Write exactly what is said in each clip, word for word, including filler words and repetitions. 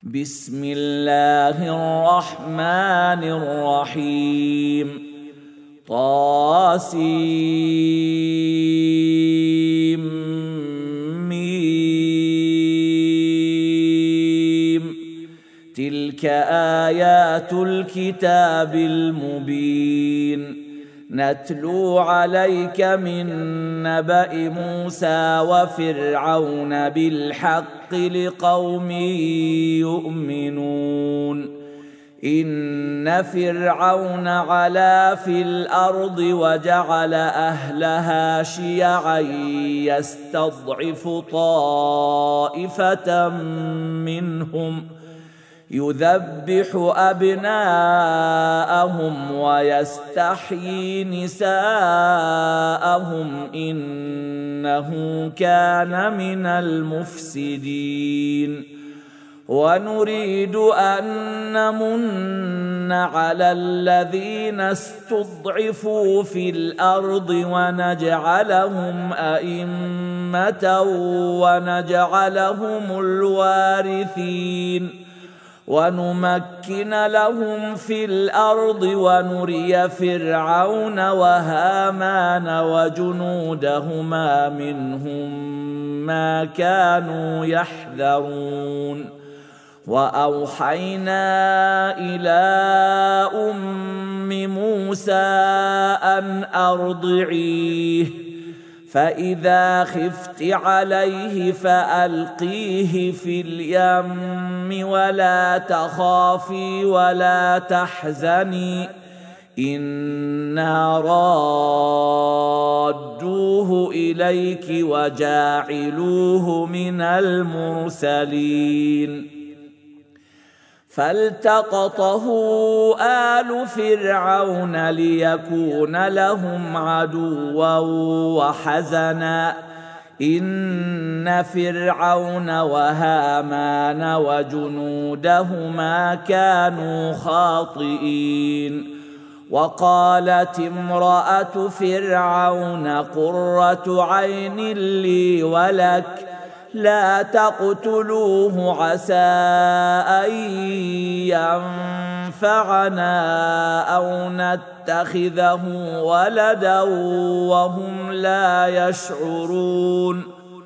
بسم الله الرحمن الرحيم طاسيم ميم تلك آيات الكتاب المبين نتلو عليك من نبأ موسى وفرعون بالحق لقوم يؤمنون إن فرعون علا في الأرض وجعل أهلها شيعا يستضعف طائفة منهم يذبح أبناءهم ويستحيي نساءهم إنه كان من المفسدين ونريد أن نمن على الذين استضعفوا في الأرض ونجعلهم أئمة ونجعلهم الوارثين ونمكن لهم في الأرض ونري فرعون وهامان وجنودهما منهم ما كانوا يحذرون وأوحينا إلى أم موسى أن أرضعيه فإذا خفت عليه فألقيه في اليم ولا تخافي ولا تحزني إنا رادوه إليك وجاعلوه من المرسلين فالتقطه آل فرعون ليكون لهم عدوا وحزنا إن فرعون وهامان وجنودهما كانوا خاطئين وقالت امرأة فرعون قرة عين لي ولك لا تقتلوه عسى أن ينفعنا أو نتخذه ولدا وهم لا يشعرون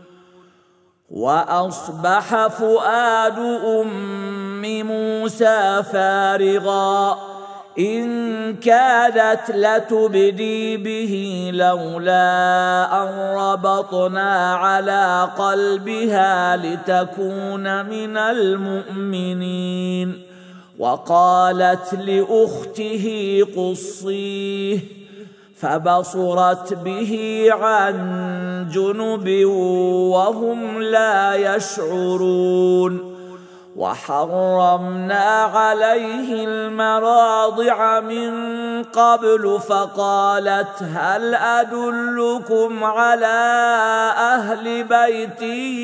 وأصبح فؤاد أم موسى فارغا إن كادت لتبدي به لولا أن ربطنا على قلبها لتكون من المؤمنين وقالت لأخته قصيه فبصرت به عن جنب وهم لا يشعرون وحرمنا عليه المراضع من قبل فقالت هل أدلكم على أهل بيت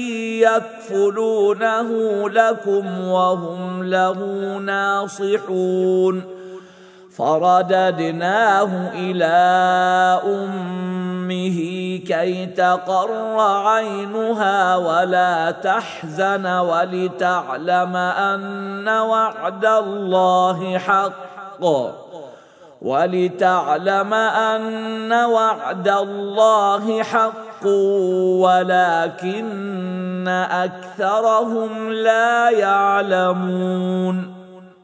يكفلونه لكم وهم له ناصحون فرددناه إلى أمه كي تقر عينها ولا تحزن ولتعلم أن وعد الله حق ولتعلم أن وعد الله حق ولكن أكثرهم لا يعلمون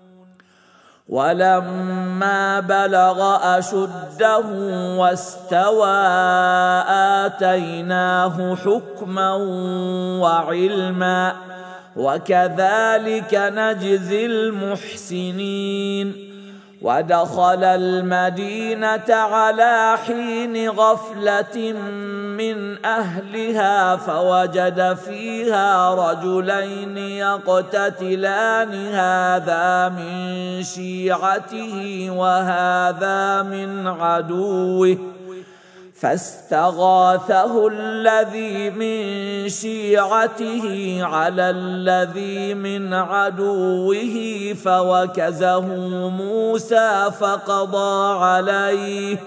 ولما بلغ أشده واستوى آتيناه حكما وعلما وكذلك نجزي المحسنين ودخل المدينة على حين غفلة من أهلها فوجد فيها رجلين يقتتلان هذا من شيعته وهذا من عدوه فاستغاثه الذي من شيعته على الذي من عدوه فوكزه موسى فقضى عليه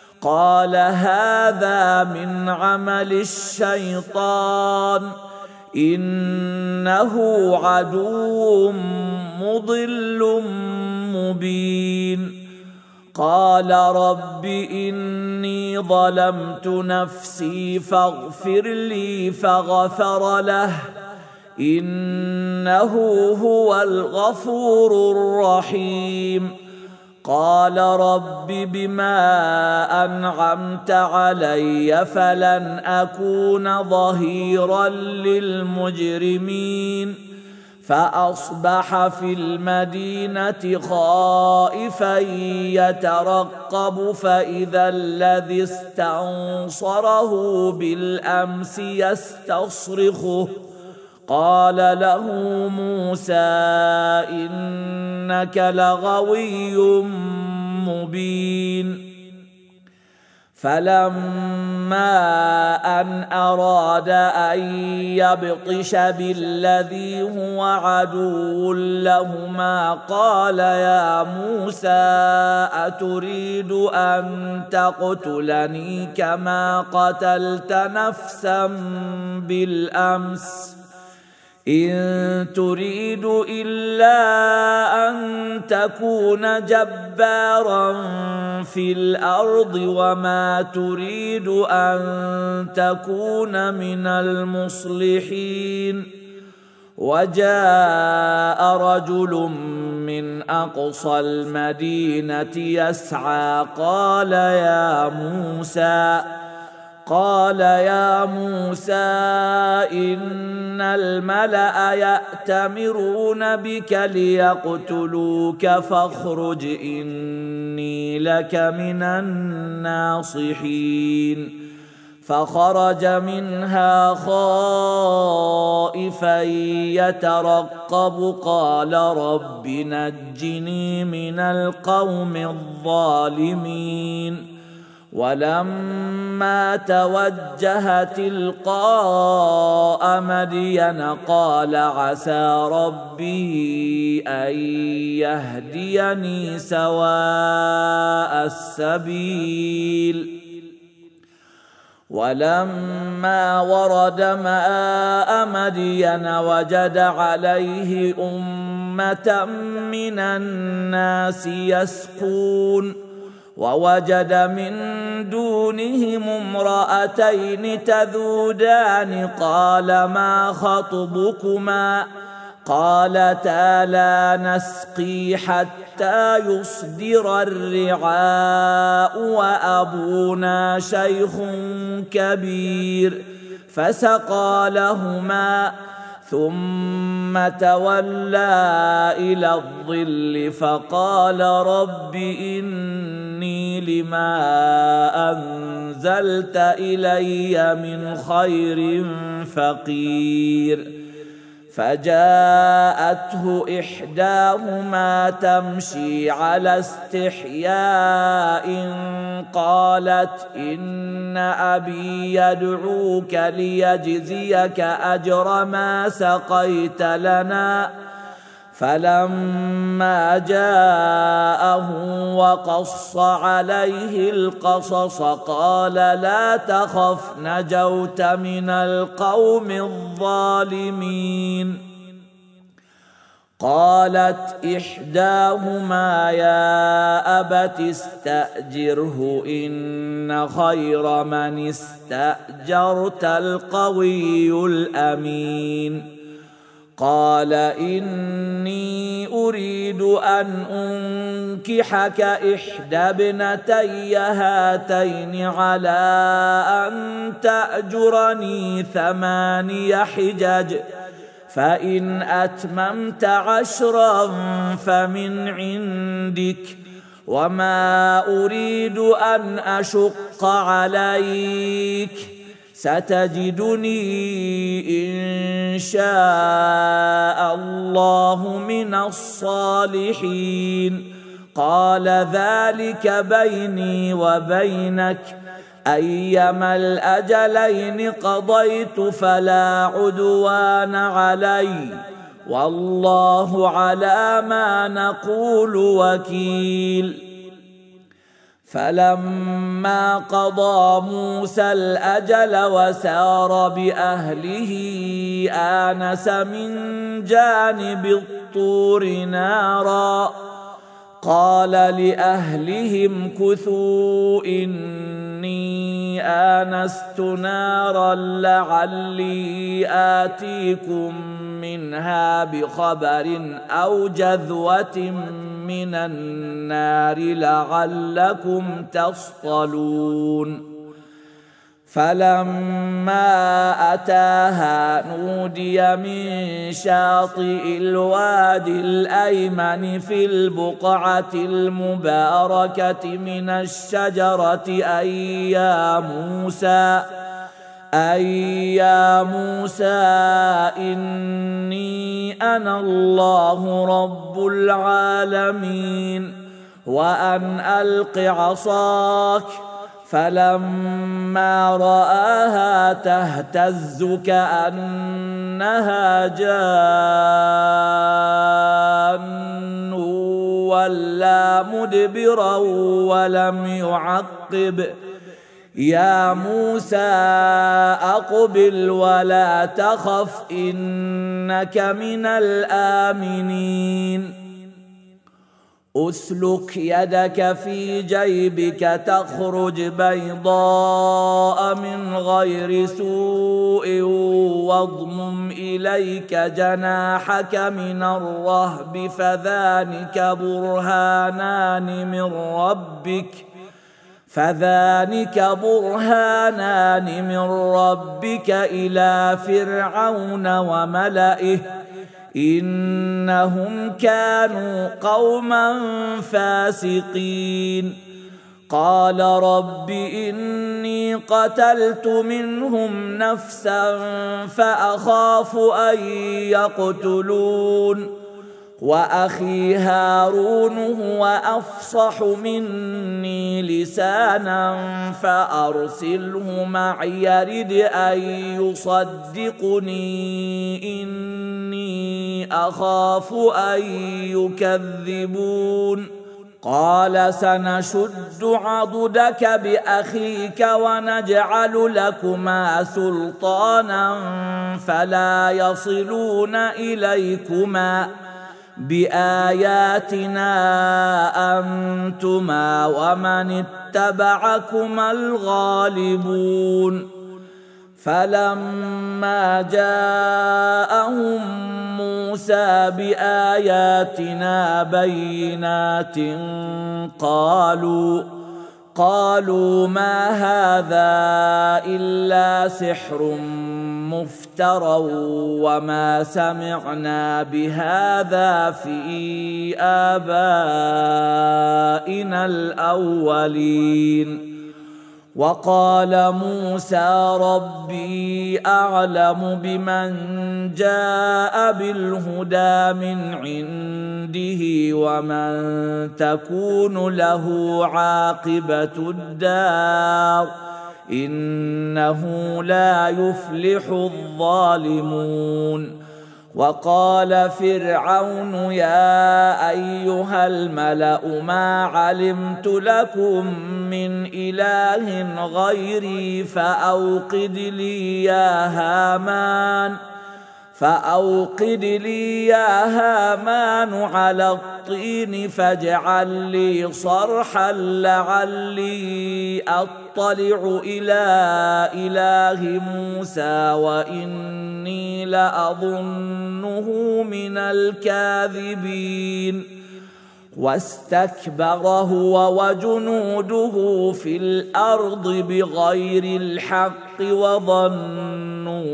قال هذا من عمل الشيطان إنه عدو مضل مبين. قال رب إني ظلمت نفسي فاغفر لي فغفر له إنه هو الغفور الرحيم. قال رب بما أنعمت علي فلن أكون ظهيرا للمجرمين. فأصبح في المدينة خائفا يترقب فإذا الذي استنصره بالأمس يستصرخه. قال له موسى إنك لغوي مبين. فلما أن أراد أن يبطش بالذي هو عدو لهما قال يا موسى أتريد أن تقتلني كما قتلت نفسا بالأمس إن تريد إلا أن تكون جبارا في الأرض وما تريد أن تكون من المصلحين. وجاء رجل من أقصى المدينة يسعى قال يا موسى قال يا موسى إن الملأ يأتمرون بك ليقتلوك فاخرج إني لك من الناصحين. فخرج منها خائفا يترقب قال رب نجني من القوم الظالمين. ولما توجه تلقاء مدين قال عسى ربي أن يهديني سواء السبيل. ولما ورد ماء مدين وجد عليه أمة من الناس يسقون ووجد من دونهم امرأتين تذودان قال ما خطبكما قالتا لا نسقي حتى يصدر الرعاء وأبونا شيخ كبير فسقى لهما ثم تولى إلى الظل فقال رب إني لما أنزلت إلي من خير فقير. فجاءته إحداهما تمشي على استحياء قالت إن أبي يدعوك ليجزيك أجر ما سقيت لنا. فلما جاءه وقص عليه القصص قال لا تخف نجوت من القوم الظالمين. قالت إحداهما يا أبت استأجره إن خير من استأجرت القوي الأمين. قال إني أريد أن أنكحك إحدى ابنتي هاتين على أن تأجرني ثماني حجج فإن أتممت عشرا فمن عندك وما أريد أن أشق عليك ستجدني إن شاء الله من الصالحين. قال ذلك بيني وبينك أيما الأجلين قضيت فلا عدوان علي والله على ما نقول وكيل. فلما قضى موسى الأجل وسار بأهله آنس من جانب الطور نارا قال لأهلهم كثوا إني آنست نارا لعلي آتيكم منها بخبر أو جذوة من النار لعلكم تصطلون فلما أتاها نودي من شاطئ الوادي الأيمن في البقعة المباركة من الشجرة أي يا موسى أي يا موسى إني أنا الله رب العالمين وأن ألق عصاك فلما رآها تهتز كأنها جان ولا مدبرا ولم يعقب يا موسى أقبل ولا تخف إنك من الآمنين أسلك يدك في جيبك تخرج بيضاء من غير سوء واضمم إليك جناحك من الرهب فذلك برهانان من ربك فذلك برهانان من ربك إلى فرعون وملئه إنهم كانوا قوما فاسقين قال رب إني قتلت منهم نفسا فأخاف أن يقتلون وأخي هارون هو أفصح مني لسانا فأرسله معي يرد أن يصدقني إني أخاف أن يكذبون قال سنشد عضدك بأخيك ونجعل لكما سلطانا فلا يصلون إليكما بآياتنا أنتما ومن اتبعكما الغالبون فلما جاءهم موسى بآياتنا بينات قالوا قالوا ما هذا إلا سحر مفترى وما سمعنا بهذا في آبائنا الأولين وقال موسى ربي أعلم بمن جاء بالهدى من عنده ومن تكون له عاقبة الدار إنه لا يفلح الظالمون وقال فرعون يا أيها الملأ ما علمت لكم من إله غيري فأوقد لي يا هامان فأوقد لي يا هامان على الطين فاجعل لي صرحا لعلي أطلع إلى إله موسى وإني لأظنه من الكاذبين واستكبر هو وجنوده في الأرض بغير الحق وظنوا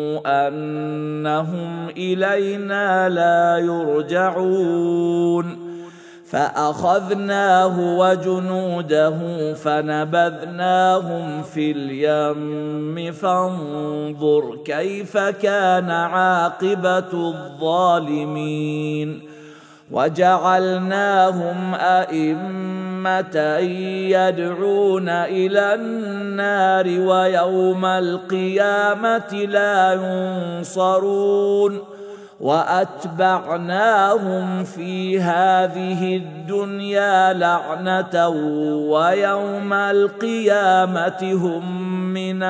أنهم إلينا لا يرجعون فأخذناه وجنوده فنبذناهم في اليم فانظر كيف كان عاقبة الظالمين وجعلناهم أئمة يدعون إلى النار ويوم القيامة لا ينصرون وأتبعناهم في هذه الدنيا لعنة ويوم القيامة هم من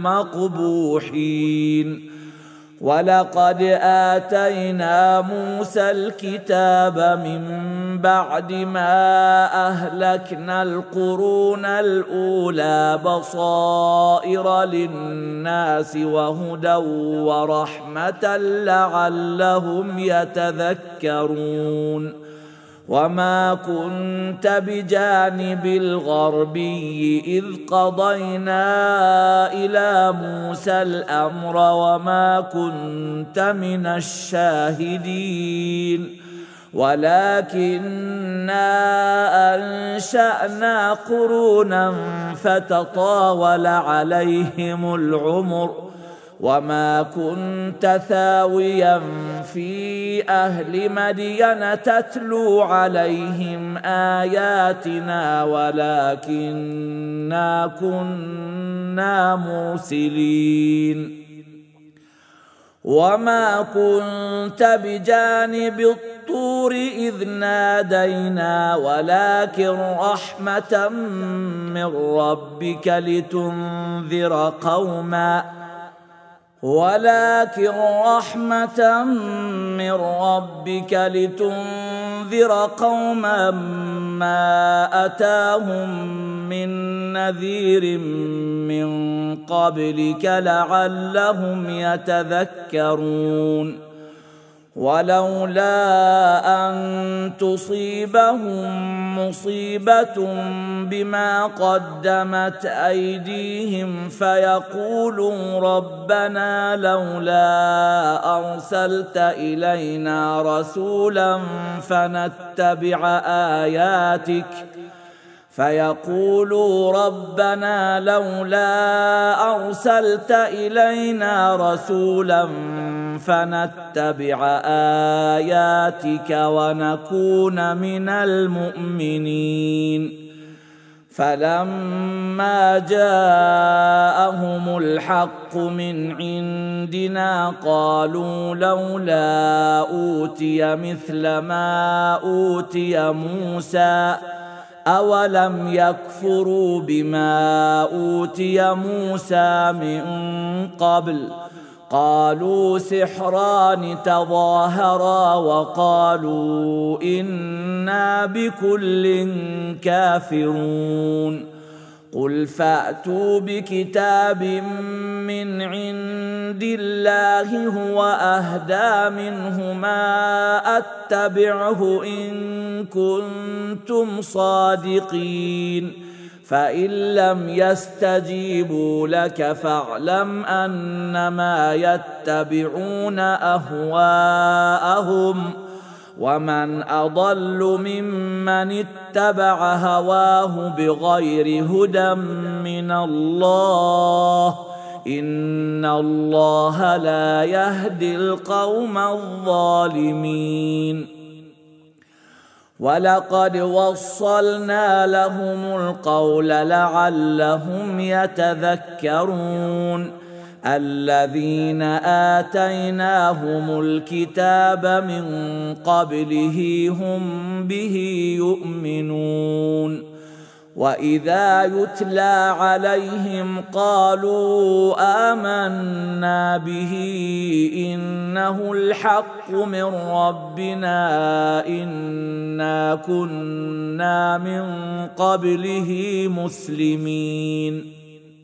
المقبوحين. ولقد آتينا موسى الكتاب من بعد ما أهلكنا القرون الأولى بصائر للناس وهدى ورحمة لعلهم يتذكرون. وما كنت بجانب الغربي إذ قضينا إلى موسى الأمر وما كنت من الشاهدين ولكننا أنشأنا قرونا فتطاول عليهم العمر وما كنت ثاويا في أهل مدين تتلو عليهم آياتنا ولكننا كنا مرسلين. وما كنت بجانب الطور إذ نادينا ولكن رحمة من ربك لتنذر قوما ولكن رحمة من ربك لتنذر قوما ما أتاهم من نذير من قبلك لعلهم يتذكرون. ولولا أن تصيبهم مصيبة بما قدمت أيديهم فيقولوا ربنا لولا أرسلت إلينا رسولا فنتبع آياتك فيقولوا ربنا لولا أرسلت إلينا رسولا فنتبع آياتك ونكون من المؤمنين. فلما جاءهم الحق من عندنا قالوا لولا أوتي مثل ما أوتي موسى أولم يكفروا بما أوتي موسى من قبل قالوا سحران تظاهرا وقالوا إنا بكل كافرون. قل فأتوا بكتاب من عند الله هو أهدى منه ما أتبعه إن كنتم صادقين فإن لم يستجيبوا لك فاعلم أنما يتبعون أهواءهم ومن أضل ممن اتبع هواه بغير هدى من الله إن الله لا يهدي القوم الظالمين. ولقد وصلنا لهم القول لعلهم يتذكرون. الذين آتيناهم الكتاب من قبله هم به يؤمنون. وإذا يتلى عليهم قالوا آمنا به إنه الحق من ربنا إنا كنا من قبله مسلمين.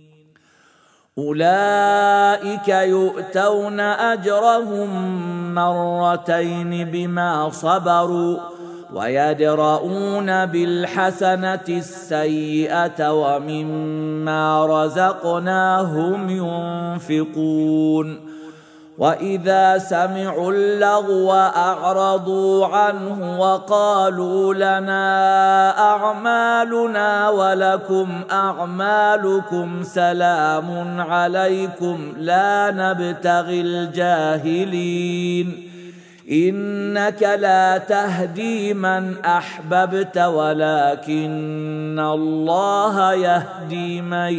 أولئك يؤتون أجرهم مرتين بما صبروا ويدرؤون بالحسنة السيئة ومما رزقناهم ينفقون. وإذا سمعوا اللغو أعرضوا عنه وقالوا لنا أعمالنا ولكم أعمالكم سلام عليكم لا نبتغي الجاهلين إنك لا تهدي من أحببت ولكن الله يهدي من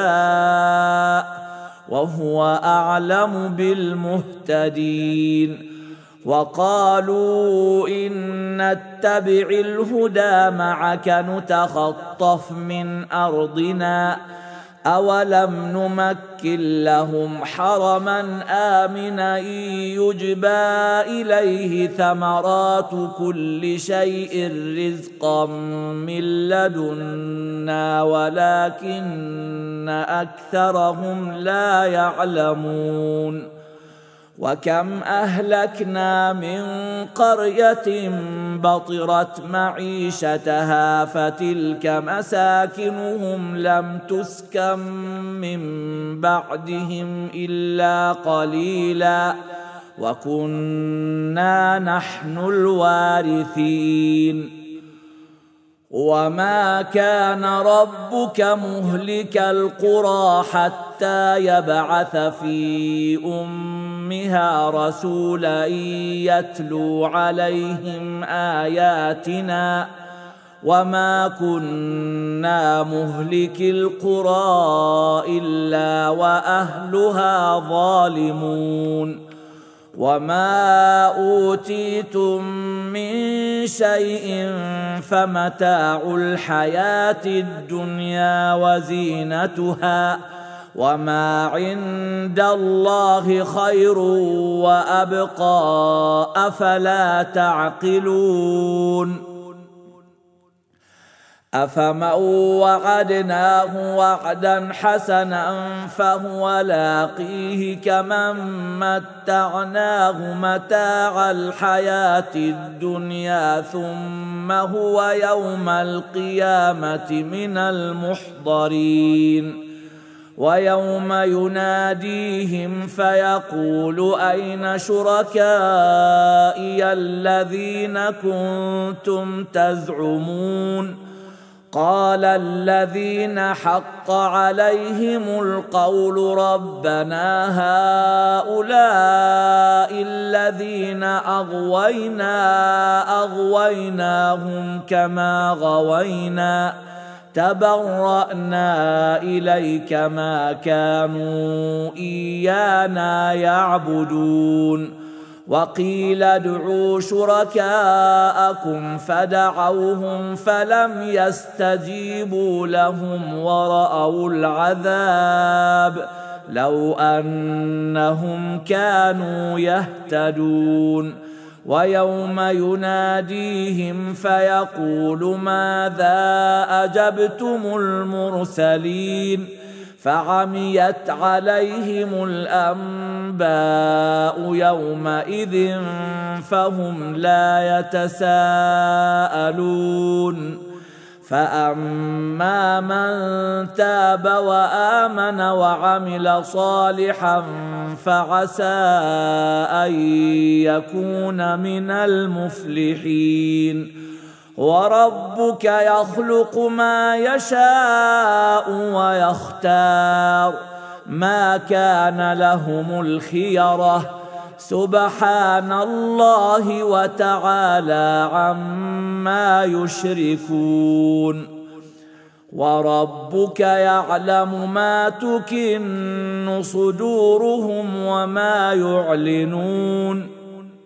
يشاء وهو أعلم بالمهتدين. وقالوا إن نتبع الهدى معك نتخطف من أرضنا أولم نمكن لهم حرما آمنا يجبى إليه ثمرات كل شيء رزقا من لدنا ولكن أكثرهم لا يعلمون وكم أهلكنا من قرية بطرت معيشتها فتلك مساكنهم لم تسكن من بعدهم إلا قليلا وكنا نحن الوارثين وما كان ربك مهلك القرى حتى يبعث في أمها رسولا يتلو عليهم آياتنا وما كنا مهلك القرى إلا وأهلها ظالمون وما أوتيتم من شيء فمتاع الحياة الدنيا وزينتها وما عند الله خير وأبقى أفلا تعقلون أفمن وعدناه وعدا حسنا فهو لاقيه كمن متعناه متاع الحياة الدنيا ثم هو يوم القيامة من المحضرين ويوم يناديهم فيقول أين شركائي الذين كنتم تزعمون قال الذين حق عليهم القول ربنا هؤلاء الذين أغوينا أغويناهم كما غوينا تبرأنا إليك ما كانوا إيانا يعبدون وقيل ادعوا شركاءكم فدعوهم فلم يستجيبوا لهم ورأوا العذاب لو أنهم كانوا يهتدون ويوم يناديهم فيقول ماذا أجبتم المرسلين فعميت عليهم الأنباء يومئذ فهم لا يتساءلون فأما من تاب وآمن وعمل صالحا فعسى أن يكون من المفلحين وربك يخلق ما يشاء ويختار ما كان لهم الخيرة سبحان الله وتعالى عما يشركون وربك يعلم ما تكن صدورهم وما يعلنون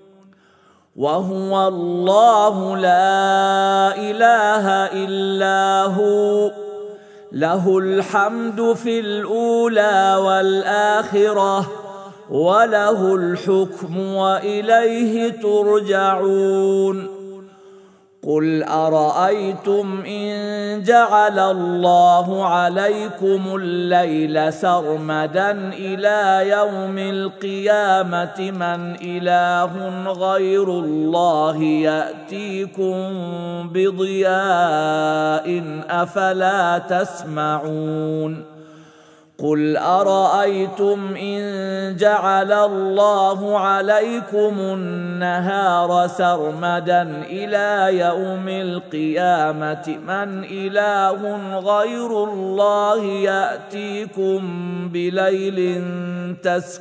وهو الله لا إله إلا هو له الحمد في الأولى والآخرة وله الحكم وإليه ترجعون قل أرأيتم إن جعل الله عليكم الليل سرمدا إلى يوم القيامة من إله غير الله يأتيكم بضياء أفلا تسمعون قل أرأيتم إن جعل الله عليكم النهار سرمدا إلى يوم القيامة من إله غير الله يأتيكم بليل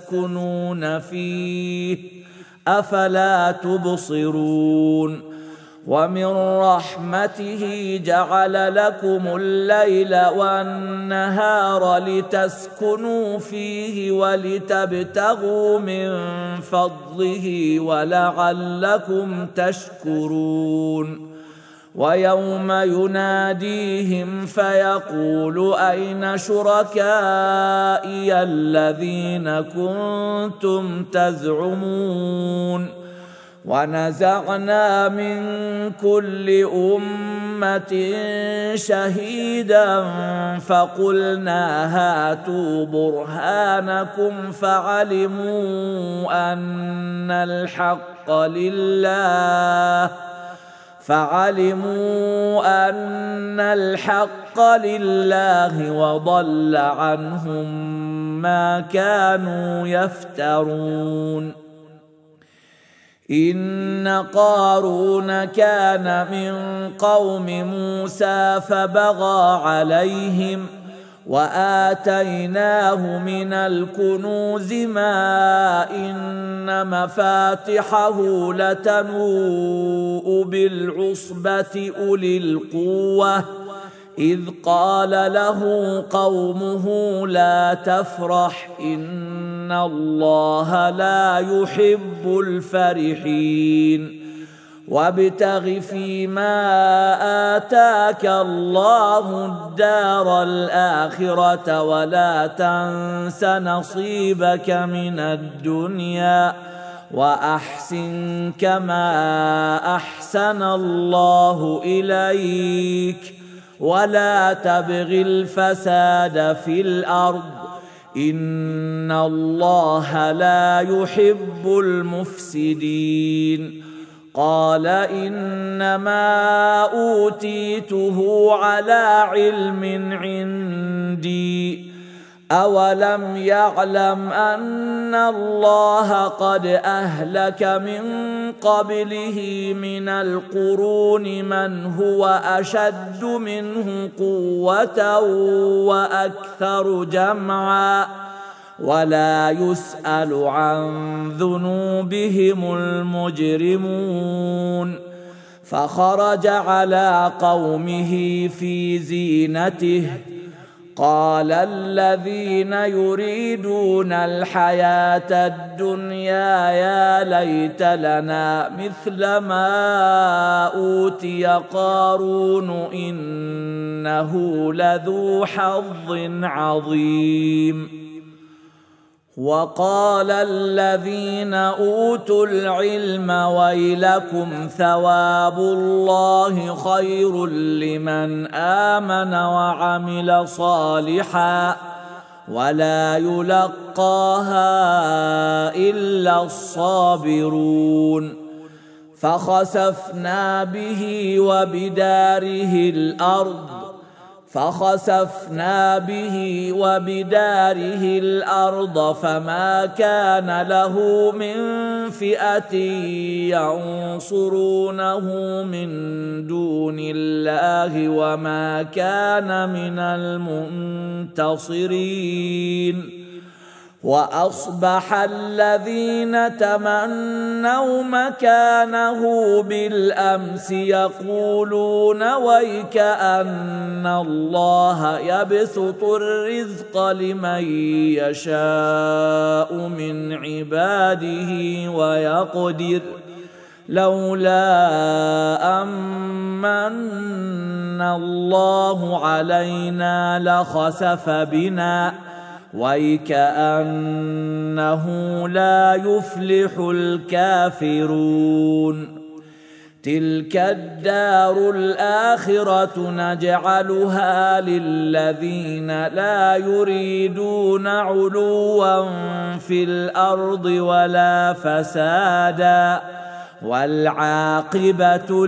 تسكنون فيه أفلا تبصرون ومن رحمته جعل لكم الليل والنهار لتسكنوا فيه ولتبتغوا من فضله ولعلكم تشكرون ويوم يناديهم فيقول أين شركائي الذين كنتم تزعمون ونزعنا من كل أمة شهيدا فقلنا هاتوا برهانكم فعلموا أن الحق لله فعلموا أن الحق لله وضل عنهم ما كانوا يفترون إن قارون كان من قوم موسى فبغى عليهم وآتيناه من الكنوز ما إن مفاتحه لتنوء بالعصبة أولي القوة إذ قال له قومه لا تفرح إن الله لا يحب الفرحين وابتغ فيما آتاك الله الدار الآخرة ولا تنس نصيبك من الدنيا وأحسن كما أحسن الله إليك ولا تبغ الفساد في الأرض إن الله لا يحب المفسدين قال إنما أوتيته على علم عندي أولم يعلم أن الله قد أهلك من قبله من القرون من هو أشد منه قوة وأكثر جمعا ولا يسأل عن ذنوبهم المجرمون فخرج على قومه في زينته قال الذين يريدون الحياة الدنيا يا ليت لنا مثل ما أوتي قارون إنه لذو حظ عظيم وقال الذين أوتوا العلم ويلكم ثواب الله خير لمن آمن وعمل صالحا ولا يلقاها إلا الصابرون فخسفنا به وبداره الأرض فخسفنا به وبداره الأرض فما كان له من فئة ينصرونه من دون الله وما كان من المنتصرين وأصبح الذين تمنوا مكانه بالأمس يقولون ويك أن الله يبسط الرزق لمن يشاء من عباده ويقدر لولا أمن الله علينا لخسف بنا ويكأنه لا يفلح الكافرون تلك الدار الآخرة نجعلها للذين لا يريدون علوا في الأرض ولا فسادا والعاقبة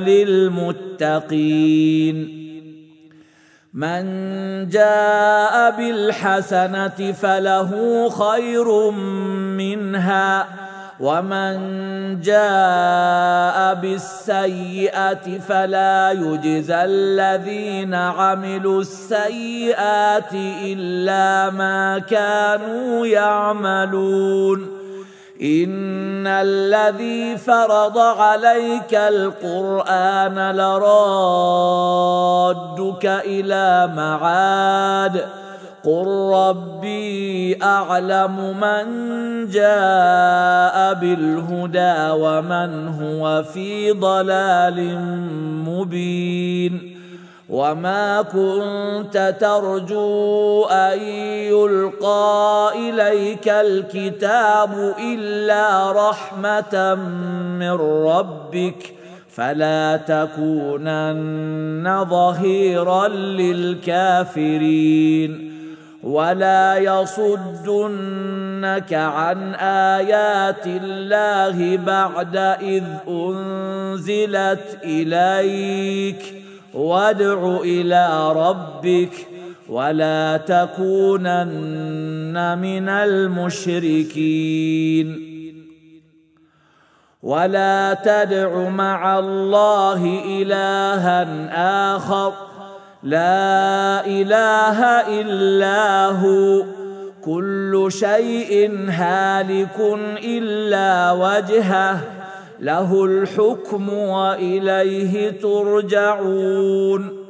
للمتقين من جاء بالحسنة فله خير منها ومن جاء بالسيئة فلا يجزى الذين عملوا السيئات إلا ما كانوا يعملون إن الذي فرض عليك القرآن لرادك إلى معاد قل ربي أعلم من جاء بالهدى ومن هو في ضلال مبين وما كنت ترجو أن يلقى إليك الكتاب إلا رحمة من ربك فلا تكونن ظهيرا للكافرين ولا يصدنك عن آيات الله بعد إذ أنزلت إليك وادع إلى ربك ولا تكونن من المشركين ولا تدع مع الله إلها آخر لا إله إلا هو كل شيء هالك إلا وجهه له الحكم وإليه ترجعون